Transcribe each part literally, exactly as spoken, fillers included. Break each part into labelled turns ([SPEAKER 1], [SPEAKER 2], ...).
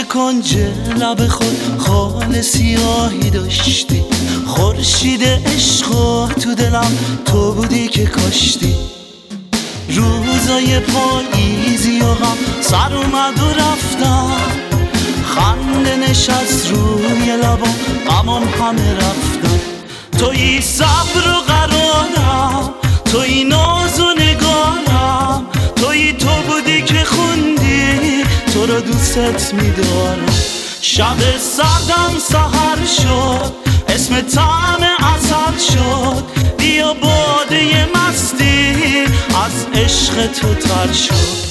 [SPEAKER 1] کنج لب خود خال سیاهی داشتی، خورشید عشق تو دلم تو بودی که کاشتی. روزای پاییزی و غم سر اومد و رفتم، خنده نشست روی لبام، غمام همه رفتم. تویی صبر و قرارم، تویی ناز و نگارم، تویی تو بودی که خوندی تو رو دوست میدارم. شب سردم سحر شد، اسم طعم عسل شد، بیا باده مستی از عشق تو تر شد.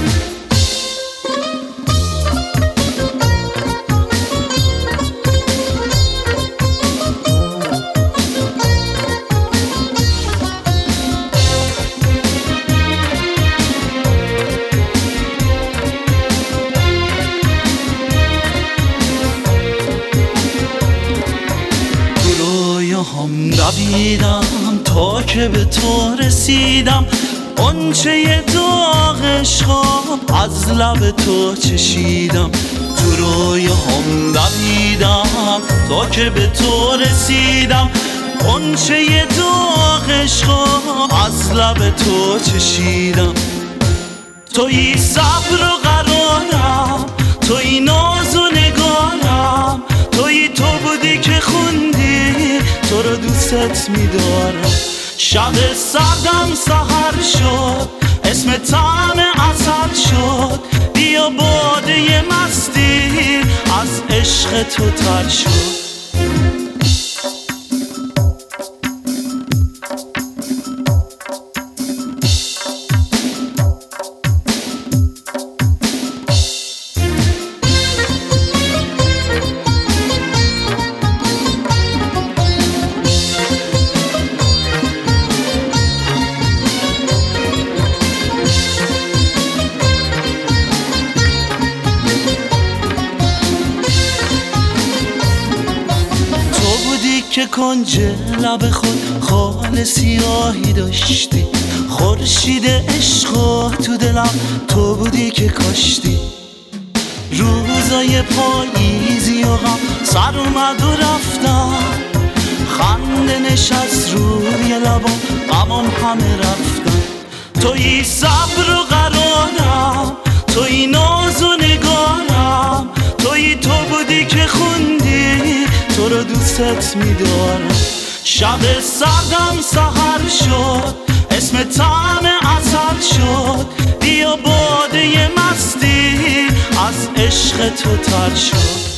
[SPEAKER 1] هم دویدم تا که به تو رسیدم، غنچه داغ عشقم از لب تو چشیدم. تو رویا هم دویدم تا که به تو رسیدم، غنچه داغ عشقم از لب تو چشیدم. تویی صبر و قرارم، تویی ناز و نگارم، تویی تو بودی که خوندی تو رو دوست میدارم. شب سردم سحر شد، اسم طعم عسل شد، بیا باده مستی از عشق تو تر شد. که کنج لب خود خال سیاهی داشتی، خورشید عشق تو دلم تو بودی که کاشتی. روزای پاییزی و غم سر اومد و رفتم، خنده نشست روی لبام، غمام همه رفتم. تویی صبر و قرارم، تویی ناز و نگارم، تویی تو بودی که خوندی تو رو دوست میدارم. شب سردم سحر شد، اسم طعم عسل شد، بیا باده مستی از عشق تو تر شد.